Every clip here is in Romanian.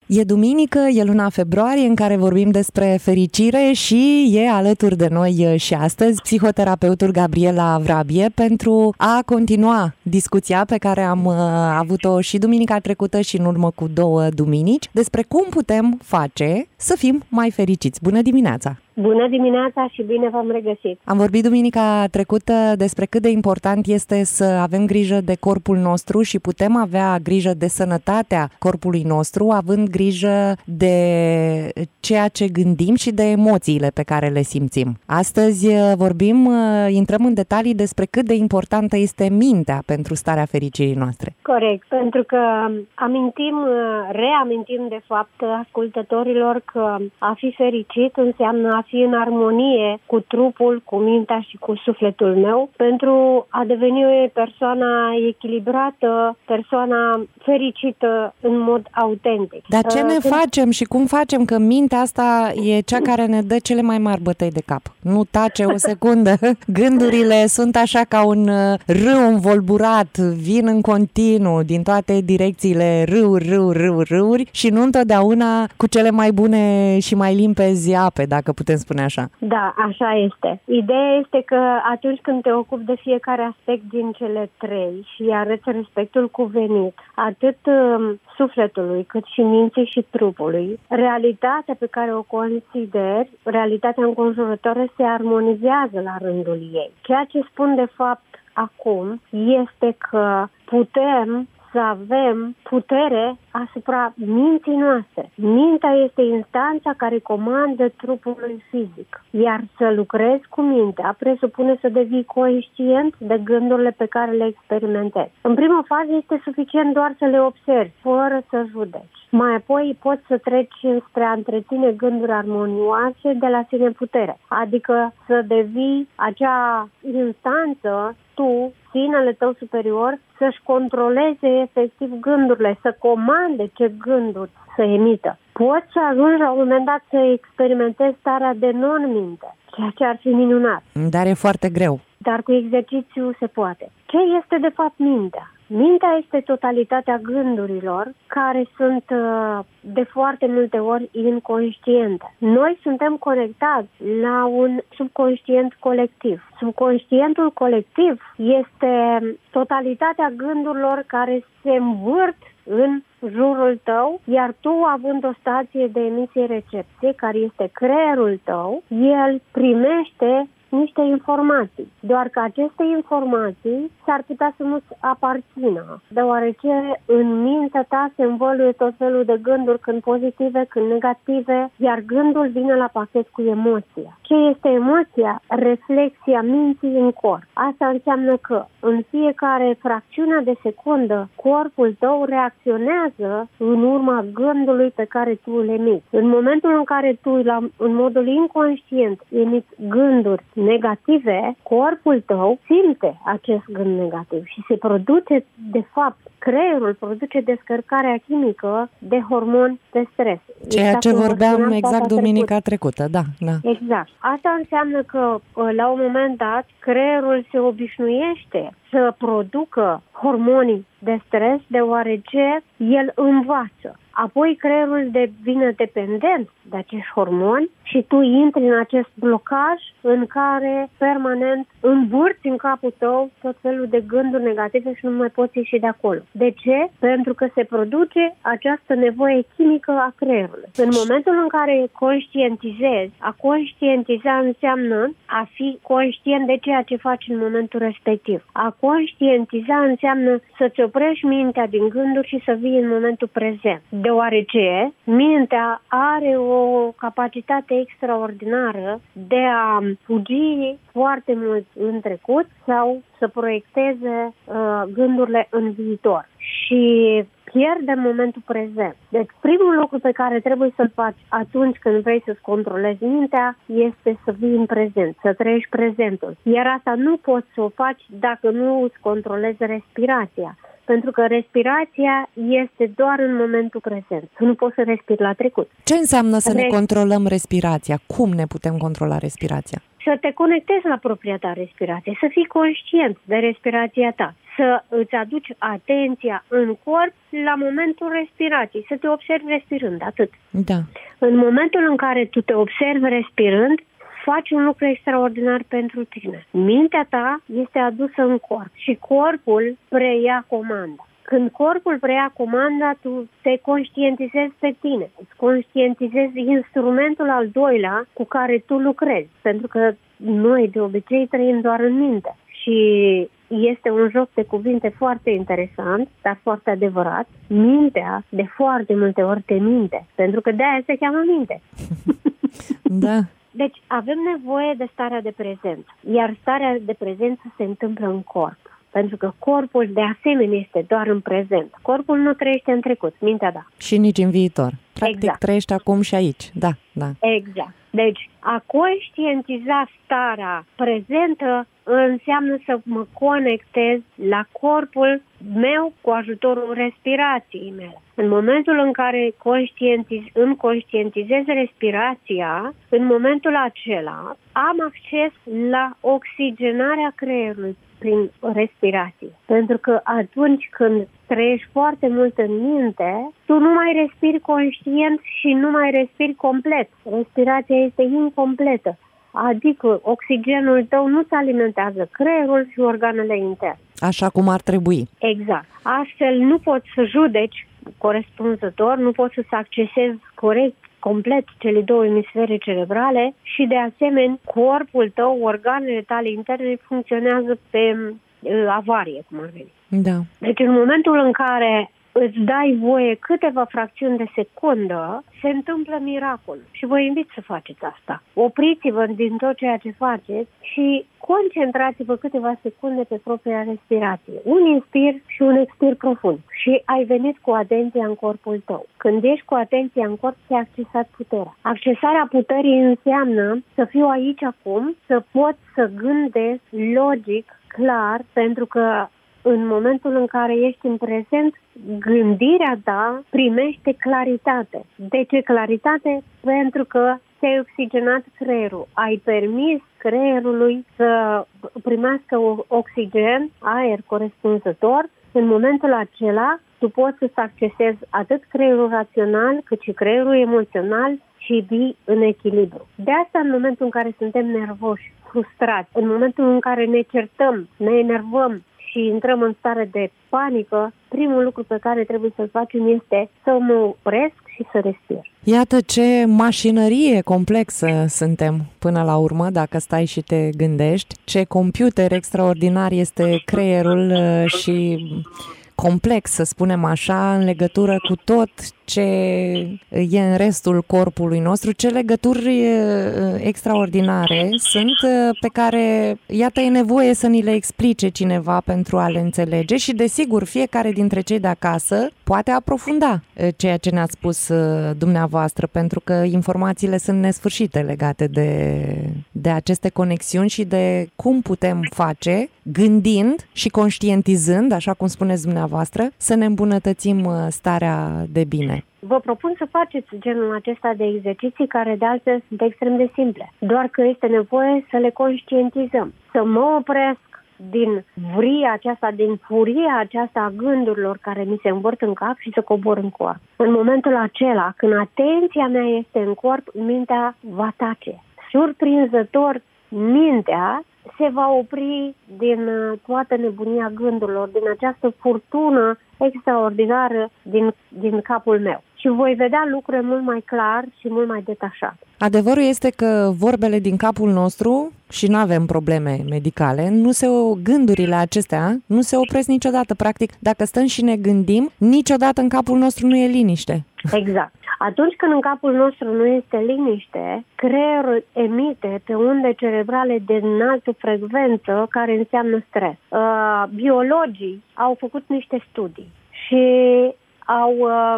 E duminică, e luna februarie în care vorbim despre fericire și e alături de noi și astăzi psihoterapeutul Gabriela Vrabie pentru a continua discuția pe care am avut-o și duminica trecută și în urmă cu 2 duminici despre cum putem face să fim mai fericiți. Bună dimineața! Bună dimineața și bine v-am regăsit! Am vorbit duminica trecută despre cât de important este să avem grijă de corpul nostru și putem avea grijă de sănătatea corpului nostru, având grijă de ceea ce gândim și de emoțiile pe care le simțim. Astăzi intrăm în detalii despre cât de importantă este mintea pentru starea fericirii noastre. Corect, pentru că reamintim de fapt ascultătorilor că a fi fericit înseamnă a fi în armonie cu trupul, cu mintea și cu sufletul meu, pentru a deveni o persoană echilibrată, persoana fericită în mod autentic. Dar ce ne facem și cum facem? Că mintea asta e cea care ne dă cele mai mari bătăi de cap. Nu tace o secundă. Gândurile sunt așa ca un râu învolburat, vin în continuu din toate direcțiile, râuri și nu întotdeauna cu cele mai bune și mai limpezi ape, dacă putem spune așa. Da, așa este. Ideea este că atunci când te ocupi de fiecare aspect din cele 3 și arăți respectul cuvenit, atât sufletului, cât și minții și trupului, realitatea pe care o consideri, realitatea înconjurătoare se armonizează la rândul ei. Ceea ce spun de fapt acum este că putem să avem putere asupra minții noastre. Mintea este instanța care comandă trupului fizic. Iar să lucrezi cu mintea presupune să devii conștient de gândurile pe care le experimentezi. În prima fază este suficient doar să le observi, fără să judeci. Mai apoi poți să treci spre a întreține gânduri armonioase de la sine putere. Adică să devii acea instanță, tu, sinele tău superior, să-și controleze efectiv gândurile, să comande ce gânduri să emită. Poți să ajungi la un moment dat să experimentezi starea de non-minte, ceea ce ar fi minunat. Dar e foarte greu. Dar cu exercițiu se poate. Ce este de fapt mintea? Mintea este totalitatea gândurilor care sunt de foarte multe ori inconștiente. Noi suntem conectați la un subconștient colectiv. Subconștientul colectiv este totalitatea gândurilor care se învârt în jurul tău, iar tu, având o stație de emisie-recepție, care este creierul tău, el primește niște informații, doar că aceste informații s-ar putea să nu-ți aparțină, deoarece în mintea ta se învăluie tot felul de gânduri, când pozitive, când negative, iar gândul vine la pachet cu emoția. Ce este emoția? Reflexia minții în corp. Asta înseamnă că în fiecare fracțiune de secundă corpul tău reacționează în urma gândului pe care tu îl emiți. În momentul în care tu, în modul inconștient, emiți gânduri negative, corpul tău simte acest gând negativ și se produce, de fapt, creierul produce descărcarea chimică de hormoni de stres. Ceea ce vorbeam exact duminica trecută, da. Exact. Asta înseamnă că, la un moment dat, creierul se obișnuiește să producă hormonii de stres, deoarece el învață. Apoi creierul devine dependent de acești hormoni și tu intri în acest blocaj în care permanent învârți în capul tău tot felul de gânduri negative și nu mai poți ieși de acolo. De ce? Pentru că se produce această nevoie chimică a creierului. În momentul în care conștientizezi, a conștientiza înseamnă a fi conștient de ceea ce faci în momentul respectiv. A conștientiza înseamnă să-ți oprești mintea din gânduri și să vii în momentul prezent. Deoarece mintea are o capacitate extraordinară de a fugi foarte mult în trecut sau să proiecteze gândurile în viitor. Și pierdem momentul prezent. Deci primul lucru pe care trebuie să-l faci atunci când vrei să-ți controlezi mintea este să vii în prezent, să trăiești prezentul. Iar asta nu poți să o faci dacă nu îți controlezi respirația. Pentru că respirația este doar în momentul prezent. Nu poți să respiri la trecut. Ce înseamnă să ne controlăm respirația? Cum ne putem controla respirația? Să te conectezi la propria ta respirație, să fii conștient de respirația ta, să îți aduci atenția în corp la momentul respirației, să te observi respirând, atât. Da. În momentul în care tu te observi respirând, faci un lucru extraordinar pentru tine. Mintea ta este adusă în corp și corpul preia comanda. Când corpul preia comanda, tu te conștientizezi pe tine, îți conștientizezi instrumentul al doilea cu care tu lucrezi, pentru că noi de obicei trăim doar în minte. Și este un joc de cuvinte foarte interesant, dar foarte adevărat. Mintea de foarte multe ori te minte, pentru că de-aia se cheamă minte. Da. Deci avem nevoie de starea de prezență, iar starea de prezență se întâmplă în corp. Pentru că corpul de asemenea este doar în prezent. Corpul nu trăiește în trecut, mintea da. Și nici în viitor. Practic exact. Trăiește acum și aici. Da, da. Exact. Deci a conștientiza starea prezentă înseamnă să mă conectez la corpul meu cu ajutorul respirației mele. În momentul în care îmi conștientizez respirația, în momentul acela am acces la oxigenarea creierului prin respirație. Pentru că atunci când trăiești foarte mult în minte, tu nu mai respiri conștient și nu mai respiri complet. Respirația este incompletă. Adică oxigenul tău nu-ți alimentează creierul și organele interne. Așa cum ar trebui. Exact. Astfel nu poți să judeci corespunzător, nu poți să accesezi corect, complet cele două emisfere cerebrale și de asemenea corpul tău, organele tale interne funcționează pe avarie, cum ar veni. Da. Deci în momentul în care îți dai voie câteva fracțiuni de secundă, se întâmplă miracol. Și vă invit să faceți asta. Opriți-vă din tot ceea ce faceți și concentrați-vă câteva secunde pe propria respirație. Un inspir și un expir profund. Și ai venit cu atenția în corpul tău. Când ești cu atenția în corp, ți-ai accesat puterea. Accesarea puterii înseamnă să fiu aici acum, să pot să gândesc logic, clar, pentru că în momentul în care ești în prezent, gândirea ta primește claritate. De ce claritate? Pentru că ți-ai oxigenat creierul. Ai permis creierului să primească oxigen, aer corespunzător. În momentul acela, tu poți să accesezi atât creierul rațional, cât și creierul emoțional și vii în echilibru. De asta, în momentul în care suntem nervoși, frustrați, în momentul în care ne certăm, ne enervăm, și intrăm în stare de panică, primul lucru pe care trebuie să-l facem este să mă opresc și să respir. Iată ce mașinărie complexă suntem până la urmă, dacă stai și te gândești, ce computer extraordinar este creierul și complex, să spunem așa, în legătură cu tot ce e în restul corpului nostru, ce legături extraordinare sunt pe care, iată, e nevoie să ni le explice cineva pentru a le înțelege și, desigur, fiecare dintre cei de acasă poate aprofunda ceea ce ne-ați spus dumneavoastră, pentru că informațiile sunt nesfârșite legate de aceste conexiuni și de cum putem face, gândind și conștientizând, așa cum spuneți dumneavoastră, să ne îmbunătățim starea de bine. Vă propun să faceți genul acesta de exerciții care de altfel sunt extrem de simple. Doar că este nevoie să le conștientizăm. Să mă opresc din vria aceasta, din furia aceasta a gândurilor care mi se învârt în cap și să cobor în corp. În momentul acela, când atenția mea este în corp, mintea va tace. Surprinzător, mintea se va opri din toată nebunia gândurilor, din această furtună extraordinară din capul meu. Și voi vedea lucrurile mult mai clar și mult mai detașat. Adevărul este că vorbele din capul nostru, și nu avem probleme medicale, gândurile acestea nu se opresc niciodată. Practic, dacă stăm și ne gândim, niciodată în capul nostru nu e liniște. Exact. Atunci când în capul nostru nu este liniște, creierul emite pe unde cerebrale de înaltă frecvență, care înseamnă stres. Biologii au făcut niște studii și au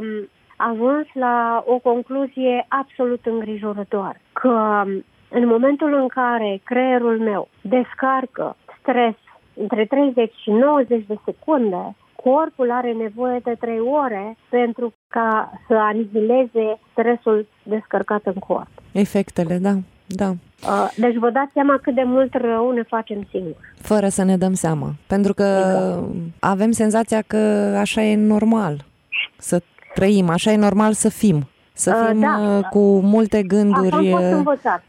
ajuns la o concluzie absolut îngrijorătoare, că în momentul în care creierul meu descarcă stres între 30 și 90 de secunde, corpul are nevoie de 3 ore pentru ca să anihileze stresul descărcat în corp. Efectele, da. da. Deci vă dați seama cât de mult rău ne facem singuri. Fără să ne dăm seama. Pentru că avem senzația că așa e normal să trăim, așa e normal să fim. Să fim cu multe gânduri. Așa am fost învățat.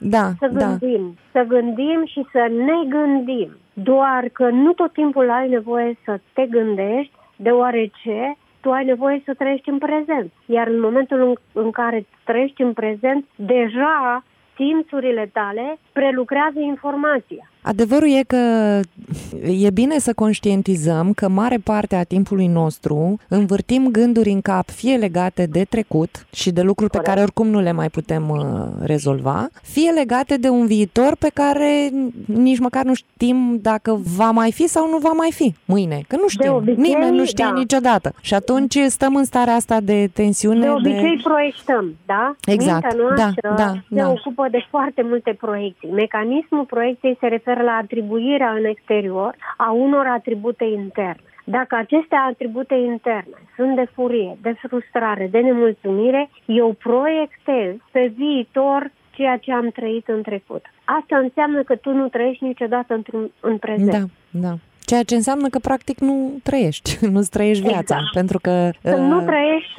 Să gândim și să ne gândim. Doar că nu tot timpul ai nevoie să te gândești, deoarece tu ai nevoie să trăiești în prezent. Iar în momentul în care trăiești în prezent, deja simțurile tale prelucrează informația. Adevărul e că e bine să conștientizăm că mare parte a timpului nostru învârtim gânduri în cap, fie legate de trecut și de lucruri pe care oricum nu le mai putem rezolva, fie legate de un viitor pe care nici măcar nu știm dacă va mai fi sau nu va mai fi mâine, că nu știm, nimeni nu știe niciodată. Și atunci stăm în starea asta de tensiune. De obicei proiectăm, da? Exact, mintea noastră se ocupă de foarte multe proiecții. Mecanismul proiecției se referă la atribuirea în exterior a unor atribute interne. Dacă aceste atribute interne sunt de furie, de frustrare, de nemulțumire, eu proiectez pe viitor ceea ce am trăit în trecut. Asta înseamnă că tu nu trăiești niciodată în prezent. Da. Ceea ce înseamnă că practic nu trăiești, nu-ți trăiești viața. Exact. Pentru că când nu trăiești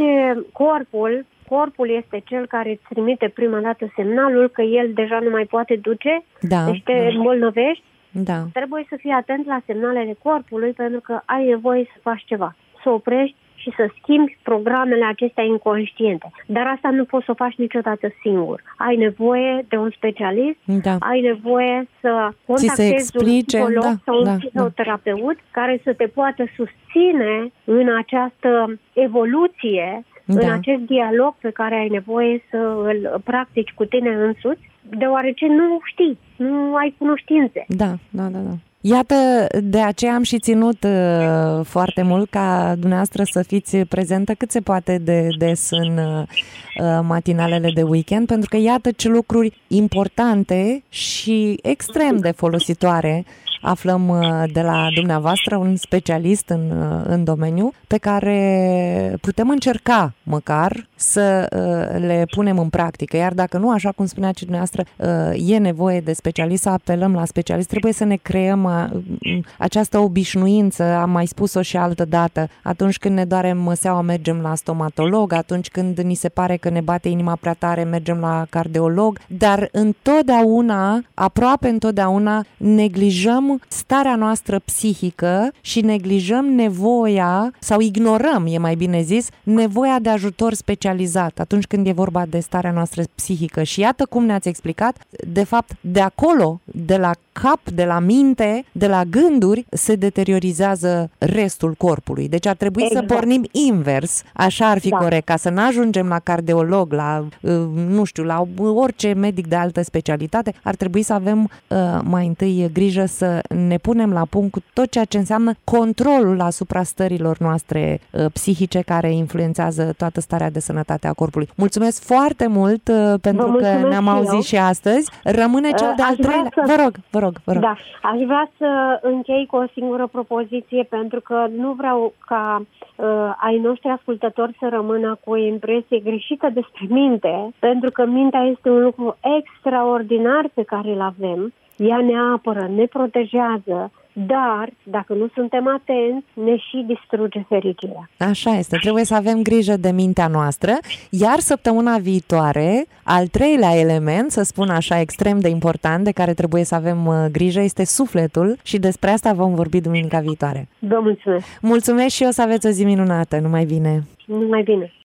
corpul este cel care îți trimite prima dată semnalul că el deja nu mai poate duce, deci te îmbolnăvești. Da. Trebuie să fii atent la semnalele corpului pentru că ai nevoie să faci ceva, să oprești și să schimbi programele acestea inconștiente. Dar asta nu poți să o faci niciodată singur. Ai nevoie de un specialist, ai nevoie să contactezi un psiholog sau un psihoterapeut care să te poată susține în această evoluție, în acest dialog pe care ai nevoie să îl practici cu tine însuți, deoarece nu știi, nu ai cunoștințe. Da. Iată, de aceea am și ținut foarte mult ca dumneavoastră să fiți prezentă cât se poate de des în matinalele de weekend, pentru că iată ce lucruri importante și extrem de folositoare aflăm de la dumneavoastră, un specialist în domeniu, pe care putem încerca măcar să le punem în practică. Iar dacă nu, așa cum spunea și dumneavoastră, e nevoie de specialist, să apelăm la specialist. Trebuie să ne creăm această obișnuință, am mai spus-o și altă dată, atunci când ne doare măseaua mergem la stomatolog, atunci când ni se pare că ne bate inima prea tare mergem la cardiolog, dar întotdeauna, aproape întotdeauna, neglijăm starea noastră psihică și neglijăm nevoia, sau ignorăm, e mai bine zis, nevoia de ajutor specializat atunci când e vorba de starea noastră psihică. Și iată cum ne-ați explicat, de fapt, de acolo, de la cap, de la minte, de la gânduri, se deteriorizează restul corpului. Deci ar trebui să pornim invers, așa ar fi corect, ca să nu ajungem la cardiolog, la, nu știu, la orice medic de altă specialitate, ar trebui să avem mai întâi grijă să ne punem la punct cu tot ceea ce înseamnă controlul asupra stărilor noastre psihice care influențează toată starea de sănătate a corpului. Mulțumesc foarte mult pentru că ne-am auzit și astăzi. Rămâne cel de-al treilea. Vă rog. Da, aș vrea să închei cu o singură propoziție, pentru că nu vreau ca ai noștri ascultători să rămână cu o impresie greșită despre minte, pentru că mintea este un lucru extraordinar pe care îl avem. Ea ne apără, ne protejează, dar dacă nu suntem atenți, ne și distruge fericirea. Așa este, trebuie să avem grijă de mintea noastră, iar săptămâna viitoare, al treilea element, să spun așa, extrem de important, de care trebuie să avem grijă, este sufletul și despre asta vom vorbi duminica viitoare. Vă mulțumesc! Mulțumesc și eu, să aveți o zi minunată, numai bine! Numai bine!